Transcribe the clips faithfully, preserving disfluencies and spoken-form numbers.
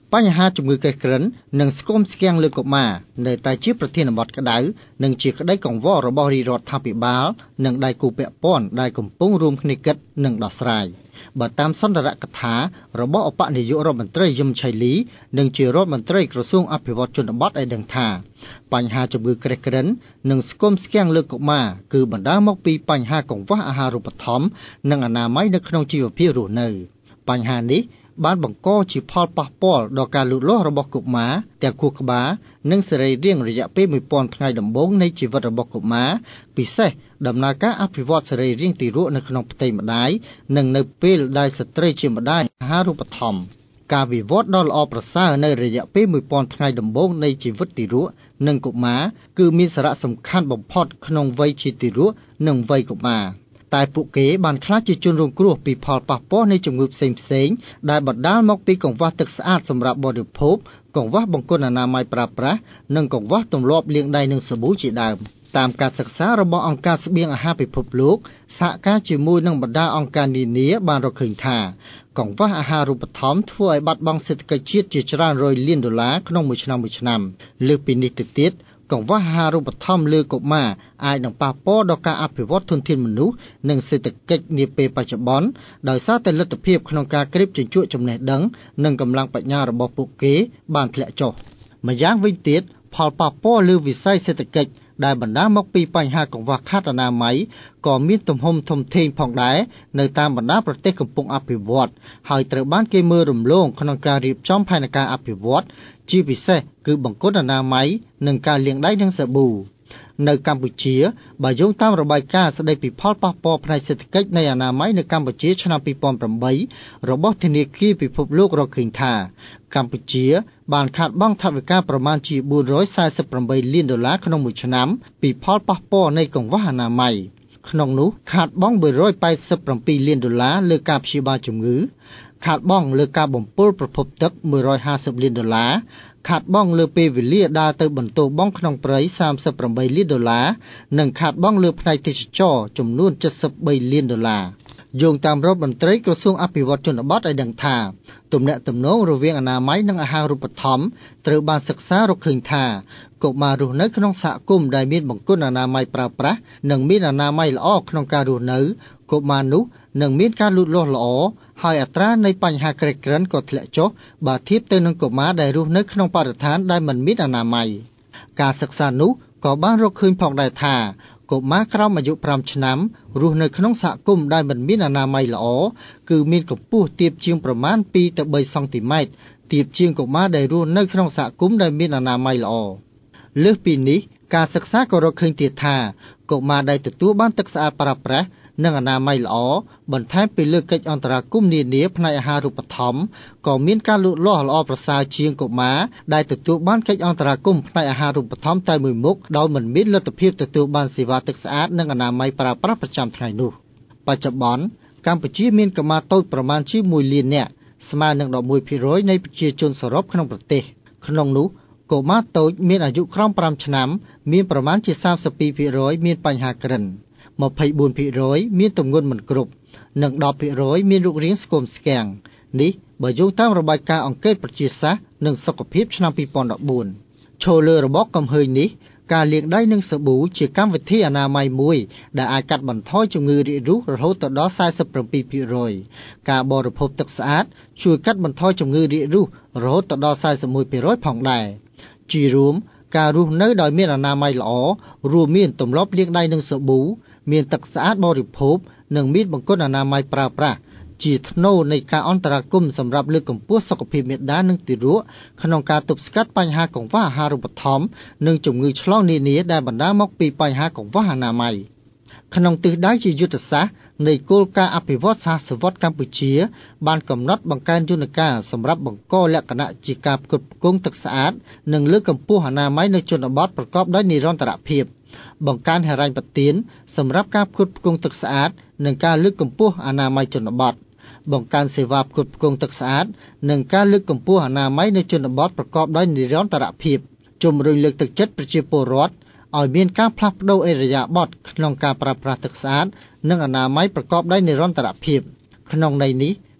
បញ្ហាជំងឺក្រិចក្រិននិងស្គមស្គាំងលើកុមារនៅតែជាប្រធានបទក្តៅនិងជាក្តីកង្វល់របស់រាជរដ្ឋាភិបាលនិងដៃគូពាក់ព័ន្ធដែលកំពុងរួមគ្នាគិតនិងដោះស្រាយបើតាមសន្ទរកថារបស់ឧបនាយករដ្ឋមន្ត្រីយឹមឆៃលីនិងជារដ្ឋមន្ត្រីក្រសួងអភិវឌ្ឍជនបទឲ្យដឹងថាបញ្ហាជំងឺក្រិចក្រិននិងស្គមស្គាំងលើកុមារគឺបណ្ដាលមកពីបញ្ហាកង្វះអាហារូបត្ថម្ភនិងអនាម័យនៅក្នុងជីវភាពរស់នៅបញ្ហានេះបានបង្កជាផលប៉ះពាល់ដល់ការលូតលាស់របស់កុមារទាំងខួរក្បាលនិងសរីរាង្គរយៈពេលមួយពាន់ថ្ងៃដំបូងនៃជីវិតរបស់កុមារពិសេសដំណើរការអភិវឌ្ឍសរីរាង្គទារកនៅក្នុងផ្ទៃម្ដាយនិងនៅពេលដែលស្ត្រីជាម្ដាយអាហារូបត្ថម្ភការវិវត្តដ៏ល្អប្រសើរនៅរយៈពេលមួយពាន់ថ្ងៃដំបូងនៃជីវិតទារកនិងកុមារគឺមានសារៈសំខាន់បំផុតក្នុងវ័យជាទារកនិងវ័យកុមារតែពួកគេបានខ្លាចជាជនរងគ្រោះពីផលប៉ះពាល់នៃជំងឺផ្សេងផ្សេងដែលបណ្ដាលមកពីកង្វះទឹកស្អាតសម្រាប់បរិភោគកង្វះបង្គន់អនាម័យប្រើប្រាស់និងកង្វះទម្លាប់លាងដៃនឹងសាប៊ូជាដើមតាមការសិក្សារបស់អង្គការស្បៀងអាហារពិភពលោកសហការជាមួយនឹងបណ្ដាអង្គការនានាបានរកឃើញថាកង្វះអាហារូបត្ថម្ភធ្វើឲ្យបាត់បង់សេដ្ឋកិច្ចជាតិជាច្រើនរយលានដុល្លារក្នុងមួយឆ្នាំមួយឆ្នាំលើសពីនេះទៅទៀតកង្វះអាហារូបត្ថម្ភលើកុមារអាចនឹងប៉ះពាល់ដល់ការអភិវឌ្ឍធនធានមនុស្សនិងសេដ្ឋកិច្ចនាពេលបច្ចុប្បន្នដោយសារតែលទ្ធភាពក្នុងការក្រេបជញ្ជក់ចំណេះដឹងនិងកម្លាំងបញ្ញារបស់ពួកគេបានធ្លាក់ចុះម្យ៉ាងវិញទៀតផលប៉ះពាល់លើវិស័យសេដ្ឋកិច្ចដែលបណ្ដាលមកពីបញ្ហាកង្វះខាតអនាម័យក៏មានទំហំធំធេងផងដែរនៅតាមបណ្ដាប្រទេសកំពុងអភិវឌ្ឍហើយត្រូវបានគេមើលរំលងក្នុងការរៀបចំផែនការអភិវឌ្ឍជាពិសេសគឺបង្គន់អនាម័យនិងការលាងដៃនឹងសាប៊ូនៅកម្ពុជាបើយោងតាមរបាយការណ៍ស្តីពីផលប៉ះពាល់ផ្នែកសេដ្ឋកិច្ចនៃអនាម័យនៅកម្ពុជាឆ្នាំពីរពាន់ប្រាំបីរបស់ធនាគារពិភពលោករកឃើញថាកម្ពុជាបានខាតបង់ថវិកាប្រមាណជាបួនរយសែសិបប្រាំបីលានដុល្លារក្នុងមួយឆ្នាំពីផលប៉ះពាល់នៃកង្វះអនាម័យក្នុងនោះខាតបង់មួយរយប៉ែតសិបប្រាំពីរលានដុល្លារលើការព្យាបាលជំងឺខាតបង់លើការបំពុលប្រភពទឹកមួយរយហាសិបលានដុល្លារខាតបង់លើពេលវេលាដើរទៅបន្ទោបង់ក្នុងព្រៃសាមសិបប្រាំបីលានដុល្លារនិងខាតបង់លើផ្នែកទេសចរណ៍ចំនួនเจ็ดสิบสามលានដុល្លារយោងតាមរដ្ឋមន្ត្រីក្រសួងអភិវឌ្ឍជនបទឲ្យដឹងថាទំនាក់ទំនងរវាងអនាម័យនិងអាហារូបត្ថម្ភត្រូវបានសិក្សារកឃើញថាកុមាររស់នៅក្នុងសហគមន៍ដែលមានបង្គន់អនាម័យប្រើប្រាស់និងមានអនាម័យល្អក្នុងការរស់នៅកុមារនោះនឹងមានការលូតលាស់ល្អហើយអត្រានៃបញ្ហាក្រិចក្រិនក៏ធ្លាក់ចុះបើធៀបទៅនឹងកុមារដែលរស់នៅក្នុងបរិស្ថានដែលមិនមានអនាម័យការសិក្សានោះក៏បានរកឃើញផងដែរថាកុមារក្រោមអាយុប្រាំឆ្នាំរស់នៅក្នុងសហគមន៍ដែលមិនមានអនាម័យល្អគឺមានកម្ពស់ទាបជាងប្រមាណពីរទៅបីសង់ទីម៉ែត្រទាបជាងកុមារដែលរស់នៅក្នុងសហគមន៍ដែលមានអនាម័យល្អលើសពីនេះការសិក្សាក៏រកឃើញទៀតថាកុមារដែលទទួលបានទឹកស្អាតប្រើប្រាស់និងអនាម័យល្អបន្ថែមពីលើកិច្ចអន្តរាគមន៍នានាផ្នែកអាហារូបត្ថម្ភក៏មានការលូតលាស់ល្អប្រសើរជាងកុមារដែលទទួលបានកិច្ចអន្តរាគមន៍ផ្នែកអាហារូបត្ថម្ភតែមួយមុខដោយមិនមានលទ្ធភាពទទួលបានសេវាទឹកស្អាតនិងអនាម័យប្រើប្រាស់ប្រចាំថ្ងៃនោះបច្ចុប្បន្នកម្ពុជាមានកុមារតូចប្រមាណជាមួយលាននាក់ស្មើនឹងដប់មួយភាគរយនៃប្រជាជនសរុបក្នុងប្រទេសក្នុងនោះកុមារតូចមានអាយុក្រោមប្រាំឆ្នាំមានប្រមាណជាសាមសិបពីរភាគរយមានបញ្ហាក្រិនម្ភៃបួនភាគរយមានទម្ងន់មិនគ្រប់និងដប់ភាគរយមានរូបរាងស្គមស្គាំងនេះបើយោងតាមរបាយការណ៍អង្គការប្រជាសាស្ត្រនិងសុខភាពឆ្នាំពីរពាន់ដប់បួនឈលលើរបបកំហើញនេះការលាងដៃនឹងសាប៊ូជាកម្មវិធីអនាម័យមួយដែលអាចកាត់បន្ថយជំងឺរាគរូសរហូតដល់សែសិបប្រាំពីរភាគរយការបរិភោគទឹកស្អាតជួយកាត់បន្ថយជំងឺរាគរូសរហូតដល់សែសិបមួយភាគរយផងដែរជារួមការរស់នៅដោយមានអនាម័យល្អរួមមានទម្លាប់លាងដៃនឹងសាប៊ូមានទឹកស្អាតបរិភោគនិងមានបង្គន់អនាម័យប្រើប្រាស់ជាថ្នូរនៃការអន្តរាគមន៍សម្រាប់លើកកម្ពស់សុខភាពមាតានិងទារកក្នុងការទប់ស្កាត់បញ្ហាកង្វះអាហារូបត្ថម្ភនិងជំងឺឆ្លងនានាដែលបណ្ដាលមកពីបញ្ហាកង្វះអនាម័យក្នុងទិសដៅជាយុទ្ធសាស្ត្រនៃគោលការណ៍អភិវឌ្ឍសហសវត្តកម្ពុជាបានកំណត់បង្កើនយន្តការសម្រាប់បង្កលក្ខណៈជាការផ្គត់ផ្គង់ទឹកស្អាតនិងលើកកម្ពស់អនាម័យនៅជនបទប្រកបដោយនិរន្តរភាពបង្កើនហិរញ្ញប្បទានសម្រាប់ការផ្គត់ផ្គង់ទឹកស្អាតនិងការលើកកម្ពស់អនាម័យជនបទបង្កើនសេវាផ្គត់ផ្គង់ទឹកស្អាតនិងការលើកកម្ពស់អនាម័យនៅជនបទប្រកបដោយនិរន្តរភាពជំរុញលើកទឹកចិត្តប្រជាពលរដ្ឋឲ្យមានការផ្លាស់ប្តូរឥរិយាបថក្នុងការប្រើប្រាស់ទឹកស្អាតនិងអនាម័យប្រកបដោយនិរន្តរភាពក្នុងន័យនេះ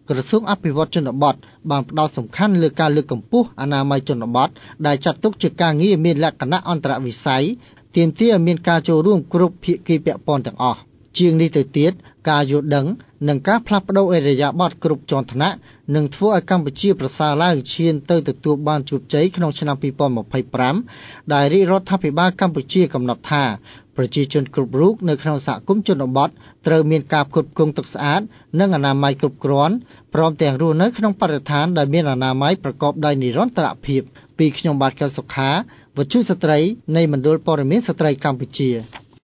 ក្រសួងអភិវឌ្ឍជនបទបានផ្ដោតសំខាន់លើការលើកកម្ពស់អនាម័យជនបទដែលចាត់ទុកជាការងារមានលក្ខណៈអន្តរវិស័យទាមទារឲ្យមានការចូលរួមគ្រប់ភាគីពាក់ព័ន្ធទាំងអស់ជាងនេះទៅទៀតការយល់ដឹងនិងការផ្លាស់ប្ដូរឥរិយាបថគ្រប់ជាន់ថ្នាក់នឹងធ្វើឲ្យកម្ពុជាប្រសើរឡើងឈានទៅទទួលបានជោគជ័យក្នុងឆ្នាំពីរពាន់ម្ភៃប្រាំដែលរាជរដ្ឋាភិបាលកម្ពុជាកំណត់ថាប្រជាជនគ្រប់រូបនៅក្នុងសហគមន៍ជនបទត្រូវមានការផ្គត់ផ្គង់ទឹកស្អាតនិងអនាម័យគ្រប់គ្រាន់ព្រមទាំងរស់នៅក្នុងបរិស្ថានដែលមានអនាម័យប្រកបដោយនិរន្តរភាពពីខ្ញុំបាទកែវសុខាវិទ្យុស្ត្រីនៃមណ្ឌលព័ត៌មានស្ត្រីកម្ពុជា